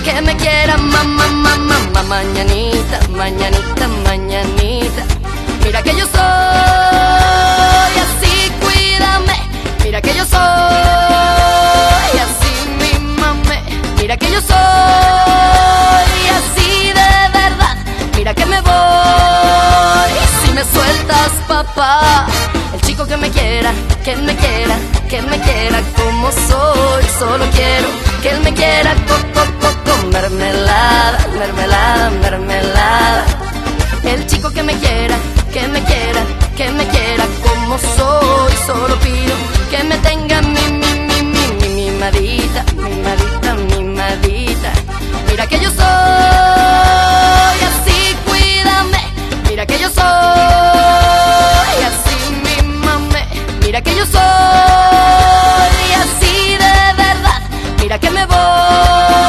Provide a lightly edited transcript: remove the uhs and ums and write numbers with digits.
que me quiera, mamá, mamá, mamá, mañanita, mañanita, mañanita. Mira que yo soy así, cuídame. Mira que yo soy así, mímame. Mira que yo soy así de verdad. Mira que me voy si me sueltas, papá. El chico que me quiera, que me quiera, que me quiera como soy. Solo quiero que él me quiera con mermelada, mermelada, mermelada. El chico que me quiera, que me quiera, que me quiera como soy. Solo pido que me tenga mimadita, mimadita, mimadita. Mira que yo soy